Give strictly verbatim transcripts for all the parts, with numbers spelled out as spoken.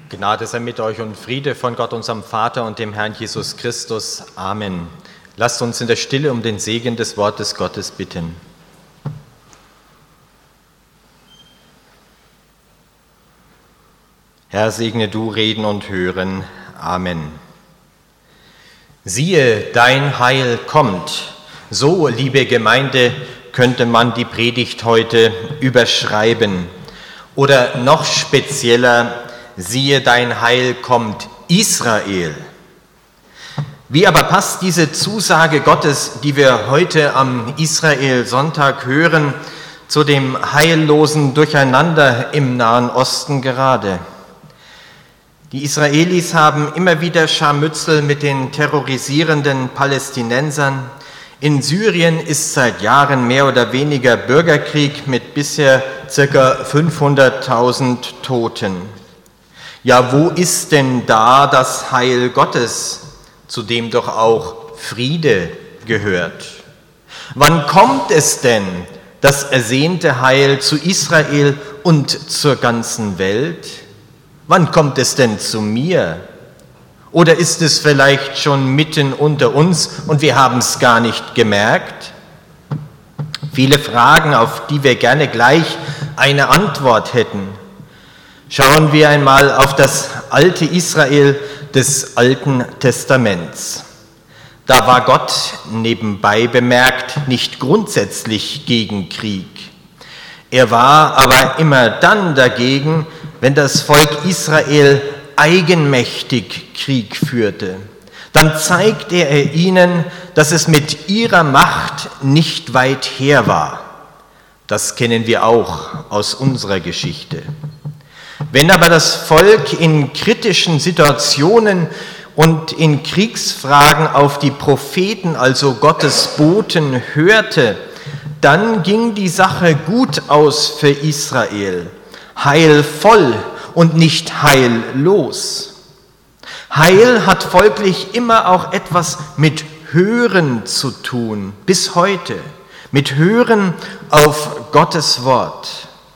Gnade sei mit euch und Friede von Gott, unserem Vater und dem Herrn Jesus Christus. Amen. Lasst uns in der Stille um den Segen des Wortes Gottes bitten. Herr, segne du Reden und Hören. Amen. Siehe, dein Heil kommt. So, liebe Gemeinde, könnte man die Predigt heute überschreiben. Oder noch spezieller, siehe, dein Heil kommt, Israel. Wie aber passt diese Zusage Gottes, die wir heute am Israel-Sonntag hören, zu dem heillosen Durcheinander im Nahen Osten gerade? Die Israelis haben immer wieder Scharmützel mit den terrorisierenden Palästinensern. In Syrien ist seit Jahren mehr oder weniger Bürgerkrieg mit bisher ca. fünfhunderttausend Toten. Ja, wo ist denn da das Heil Gottes, zu dem doch auch Friede gehört? Wann kommt es denn, das ersehnte Heil zu Israel und zur ganzen Welt? Wann kommt es denn zu mir? Oder ist es vielleicht schon mitten unter uns und wir haben es gar nicht gemerkt? Viele Fragen, auf die wir gerne gleich eine Antwort hätten. Schauen wir einmal auf das alte Israel des Alten Testaments. Da war Gott, nebenbei bemerkt, nicht grundsätzlich gegen Krieg. Er war aber immer dann dagegen, wenn das Volk Israel eigenmächtig Krieg führte. Dann zeigte er ihnen, dass es mit ihrer Macht nicht weit her war. Das kennen wir auch aus unserer Geschichte. Wenn aber das Volk in kritischen Situationen und in Kriegsfragen auf die Propheten, also Gottes Boten, hörte, dann ging die Sache gut aus für Israel, heilvoll und nicht heillos. Heil hat folglich immer auch etwas mit Hören zu tun, bis heute, mit Hören auf Gottes Wort.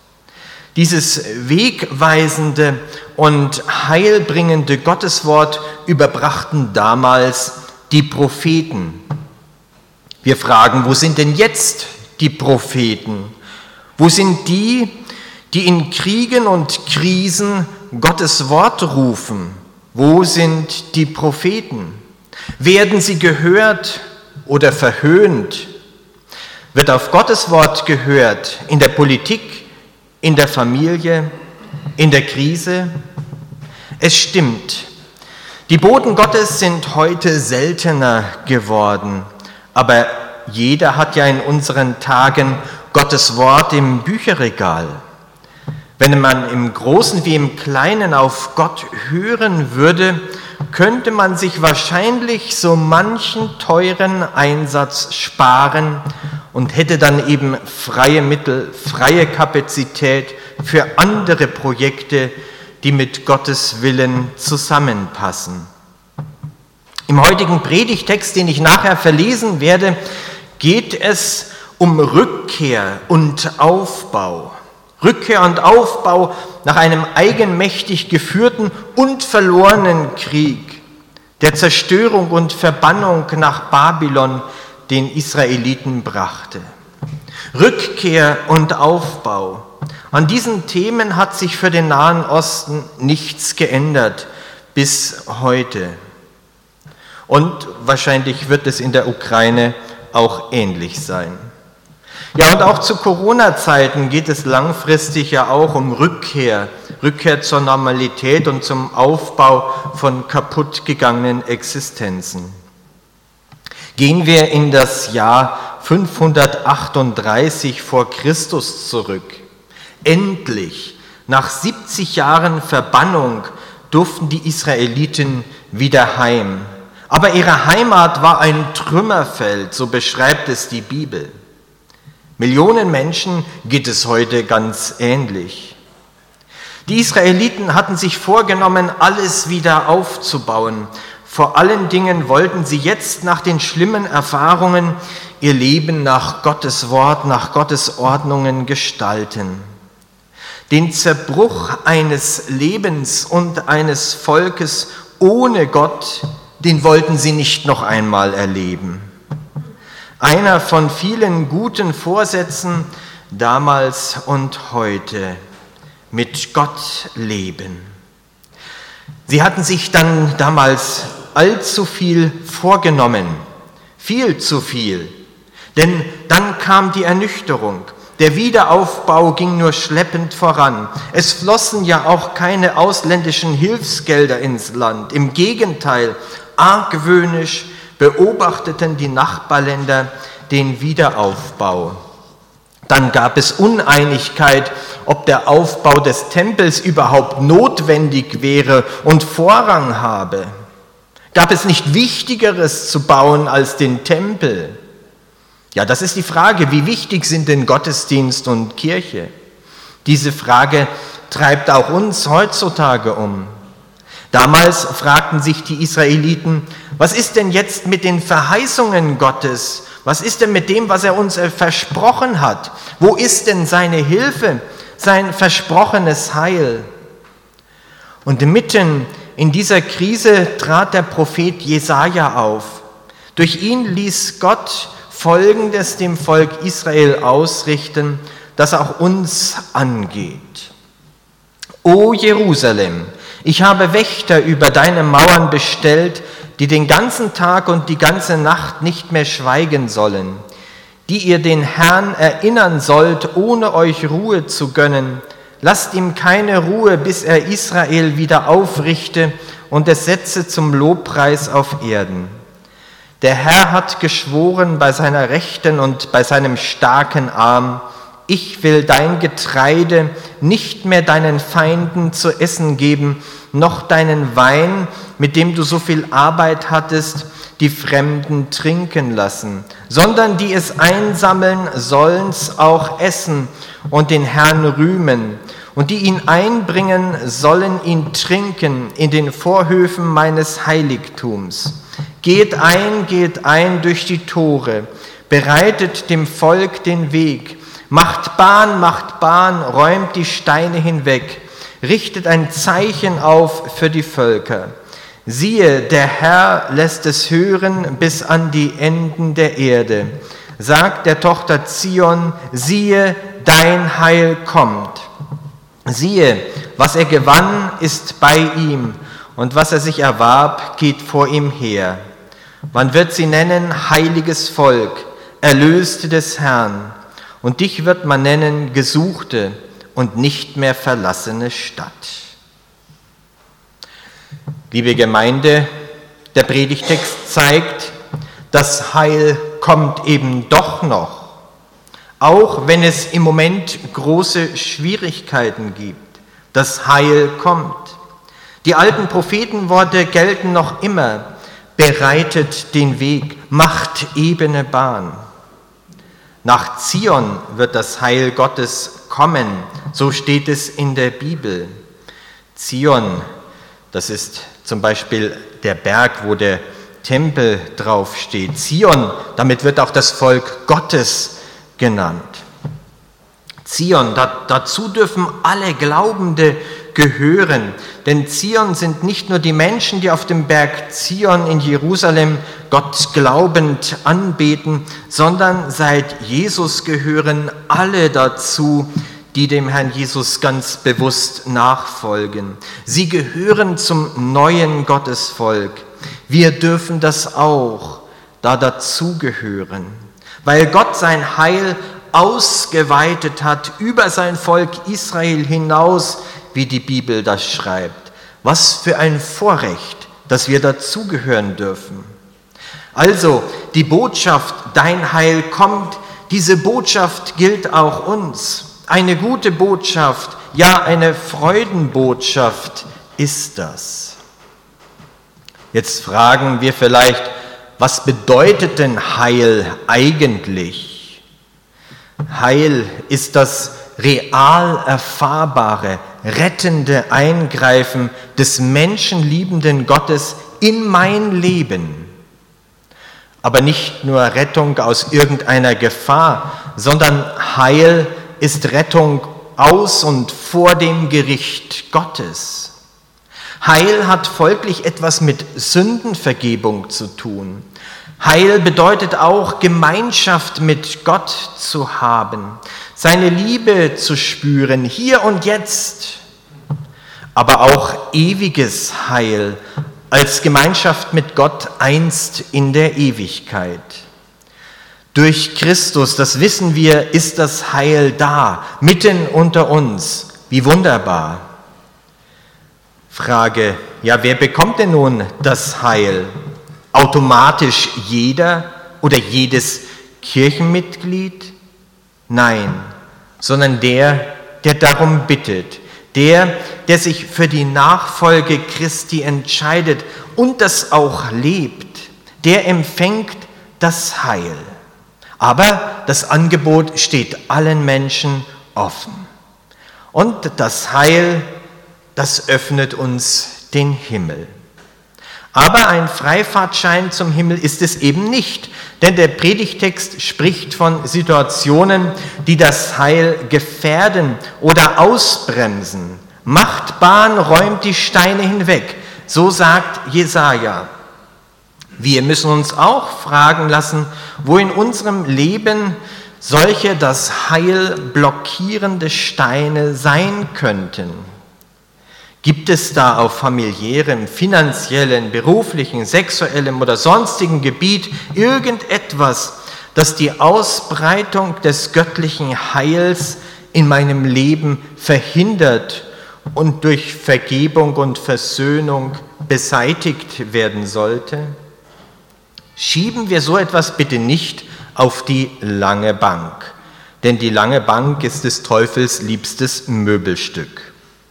Dieses wegweisende und heilbringende Gotteswort überbrachten damals die Propheten. Wir fragen, wo sind denn jetzt die Propheten? Wo sind die, die in Kriegen und Krisen Gottes Wort rufen? Wo sind die Propheten? Werden sie gehört oder verhöhnt? Wird auf Gottes Wort gehört in der Politik, in der Familie, in der Krise? Es stimmt, die Boten Gottes sind heute seltener geworden, aber jeder hat ja in unseren Tagen Gottes Wort im Bücherregal. Wenn man im Großen wie im Kleinen auf Gott hören würde, könnte man sich wahrscheinlich so manchen teuren Einsatz sparen und hätte dann eben freie Mittel, freie Kapazität für andere Projekte, die mit Gottes Willen zusammenpassen. Im heutigen Predigtext, den ich nachher verlesen werde, geht es um Rückkehr und Aufbau. Rückkehr und Aufbau nach einem eigenmächtig geführten und verlorenen Krieg, der Zerstörung und Verbannung nach Babylon den Israeliten brachte. Rückkehr und Aufbau. An diesen Themen hat sich für den Nahen Osten nichts geändert bis heute. Und wahrscheinlich wird es in der Ukraine auch ähnlich sein. Ja, und auch zu Corona-Zeiten geht es langfristig ja auch um Rückkehr, Rückkehr zur Normalität und zum Aufbau von kaputtgegangenen Existenzen. Gehen wir in das Jahr fünfhundertachtunddreißig vor Christus zurück. Endlich, nach siebzig Jahren Verbannung, durften die Israeliten wieder heim. Aber ihre Heimat war ein Trümmerfeld, so beschreibt es die Bibel. Millionen Menschen geht es heute ganz ähnlich. Die Israeliten hatten sich vorgenommen, alles wieder aufzubauen. Vor allen Dingen wollten sie jetzt nach den schlimmen Erfahrungen ihr Leben nach Gottes Wort, nach Gottes Ordnungen gestalten. Den Zerbruch eines Lebens und eines Volkes ohne Gott, den wollten sie nicht noch einmal erleben. Einer von vielen guten Vorsätzen damals und heute: mit Gott leben. Sie hatten sich dann damals allzu viel vorgenommen, viel zu viel, denn dann kam die Ernüchterung. Der Wiederaufbau ging nur schleppend voran. Es flossen ja auch keine ausländischen Hilfsgelder ins Land. Im Gegenteil, argwöhnisch beobachteten die Nachbarländer den Wiederaufbau. Dann gab es Uneinigkeit, ob der Aufbau des Tempels überhaupt notwendig wäre und Vorrang habe. Gab es nicht Wichtigeres zu bauen als den Tempel? Ja, das ist die Frage, wie wichtig sind denn Gottesdienst und Kirche? Diese Frage treibt auch uns heutzutage um. Damals fragten sich die Israeliten: Was ist denn jetzt mit den Verheißungen Gottes? Was ist denn mit dem, was er uns versprochen hat? Wo ist denn seine Hilfe, sein versprochenes Heil? Und mitten in dieser Krise trat der Prophet Jesaja auf. Durch ihn ließ Gott Folgendes dem Volk Israel ausrichten, das auch uns angeht. O Jerusalem, ich habe Wächter über deine Mauern bestellt, die den ganzen Tag und die ganze Nacht nicht mehr schweigen sollen, die ihr den Herrn erinnern sollt, ohne euch Ruhe zu gönnen. Lasst ihm keine Ruhe, bis er Israel wieder aufrichte und es setze zum Lobpreis auf Erden. Der Herr hat geschworen bei seiner Rechten und bei seinem starken Arm: Ich will dein Getreide nicht mehr deinen Feinden zu essen geben, noch deinen Wein, mit dem du so viel Arbeit hattest, die Fremden trinken lassen, sondern die es einsammeln, sollen's auch essen und den Herrn rühmen. Und die ihn einbringen, sollen ihn trinken in den Vorhöfen meines Heiligtums. Geht ein, geht ein durch die Tore, bereitet dem Volk den Weg, macht Bahn, macht Bahn, räumt die Steine hinweg, richtet ein Zeichen auf für die Völker. Siehe, der Herr lässt es hören bis an die Enden der Erde. Sagt der Tochter Zion: Siehe, dein Heil kommt. Siehe, was er gewann, ist bei ihm, und was er sich erwarb, geht vor ihm her. Man wird sie nennen heiliges Volk, Erlöste des Herrn, und dich wird man nennen gesuchte und nicht mehr verlassene Stadt. Liebe Gemeinde, der Predigtext zeigt, das Heil kommt eben doch noch, auch wenn es im Moment große Schwierigkeiten gibt. Das Heil kommt. Die alten Prophetenworte gelten noch immer: Bereitet den Weg, macht ebene Bahn. Nach Zion wird das Heil Gottes kommen, so steht es in der Bibel. Zion, das ist zum Beispiel der Berg, wo der Tempel draufsteht. Zion, damit wird auch das Volk Gottes genannt. Zion, da, dazu dürfen alle Glaubende gehören, denn Zion sind nicht nur die Menschen, die auf dem Berg Zion in Jerusalem Gott glaubend anbeten, sondern seit Jesus gehören alle dazu, die dem Herrn Jesus ganz bewusst nachfolgen. Sie gehören zum neuen Gottesvolk. Wir dürfen das auch da dazugehören, weil Gott sein Heil ausgeweitet hat über sein Volk Israel hinaus, wie die Bibel das schreibt. Was für ein Vorrecht, dass wir dazugehören dürfen. Also die Botschaft, dein Heil kommt, diese Botschaft gilt auch uns. Eine gute Botschaft, ja eine Freudenbotschaft ist das. Jetzt fragen wir vielleicht, was bedeutet denn Heil eigentlich? Heil ist das real erfahrbare, rettende Eingreifen des menschenliebenden Gottes in mein Leben. Aber nicht nur Rettung aus irgendeiner Gefahr, sondern Heil ist Rettung aus und vor dem Gericht Gottes. Heil hat folglich etwas mit Sündenvergebung zu tun. Heil bedeutet auch, Gemeinschaft mit Gott zu haben, seine Liebe zu spüren, hier und jetzt, aber auch ewiges Heil als Gemeinschaft mit Gott einst in der Ewigkeit. Durch Christus, das wissen wir, ist das Heil da, mitten unter uns. Wie wunderbar. Frage, ja, wer bekommt denn nun das Heil? Automatisch jeder oder jedes Kirchenmitglied? Nein, sondern der, der darum bittet, der, der sich für die Nachfolge Christi entscheidet und das auch lebt, der empfängt das Heil. Aber das Angebot steht allen Menschen offen. Und das Heil, das öffnet uns den Himmel. Aber ein Freifahrtschein zum Himmel ist es eben nicht, denn der Predigtext spricht von Situationen, die das Heil gefährden oder ausbremsen. Macht Bahn, räumt die Steine hinweg, so sagt Jesaja. Wir müssen uns auch fragen lassen, wo in unserem Leben solche das Heil blockierende Steine sein könnten. Gibt es da auf familiärem, finanziellen, beruflichen, sexuellem oder sonstigen Gebiet irgendetwas, das die Ausbreitung des göttlichen Heils in meinem Leben verhindert und durch Vergebung und Versöhnung beseitigt werden sollte? Schieben wir so etwas bitte nicht auf die lange Bank, denn die lange Bank ist des Teufels liebstes Möbelstück.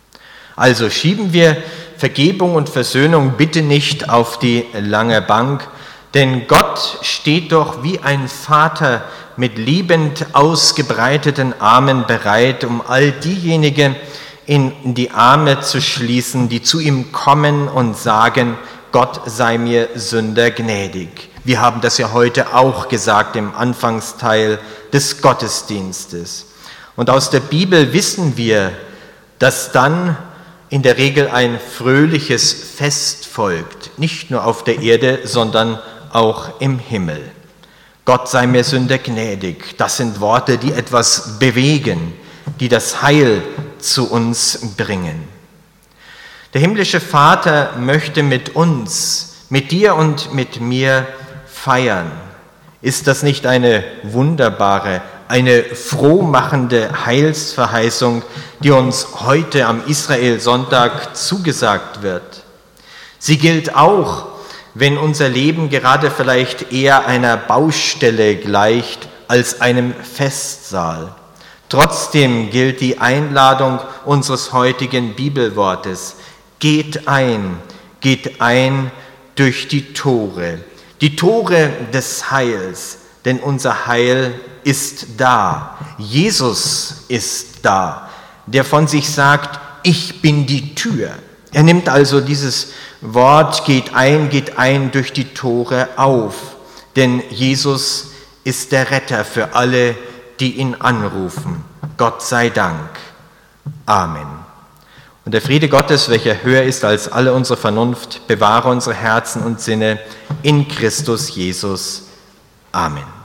Also schieben wir Vergebung und Versöhnung bitte nicht auf die lange Bank, denn Gott steht doch wie ein Vater mit liebend ausgebreiteten Armen bereit, um all diejenigen in die Arme zu schließen, die zu ihm kommen und sagen, Gott sei mir Sünder gnädig. Wir haben das ja heute auch gesagt im Anfangsteil des Gottesdienstes. Und aus der Bibel wissen wir, dass dann in der Regel ein fröhliches Fest folgt, nicht nur auf der Erde, sondern auch im Himmel. Gott sei mir Sünder gnädig, das sind Worte, die etwas bewegen, die das Heil zu uns bringen. Der himmlische Vater möchte mit uns, mit dir und mit mir feiern. Ist das nicht eine wunderbare, eine frohmachende Heilsverheißung, die uns heute am Israelsonntag zugesagt wird? Sie gilt auch, wenn unser Leben gerade vielleicht eher einer Baustelle gleicht als einem Festsaal. Trotzdem gilt die Einladung unseres heutigen Bibelwortes: Geht ein, geht ein durch die Tore, die Tore des Heils, denn unser Heil ist da. Jesus ist da, der von sich sagt, ich bin die Tür. Er nimmt also dieses Wort, geht ein, geht ein durch die Tore auf, denn Jesus ist der Retter für alle, die ihn anrufen. Gott sei Dank. Amen. Und der Friede Gottes, welcher höher ist als alle unsere Vernunft, bewahre unsere Herzen und Sinne in Christus Jesus. Amen.